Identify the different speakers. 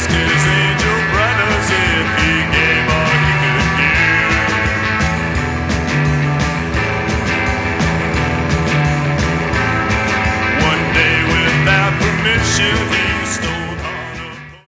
Speaker 1: ask his angel brothers if he gave all he could give. One day without permission he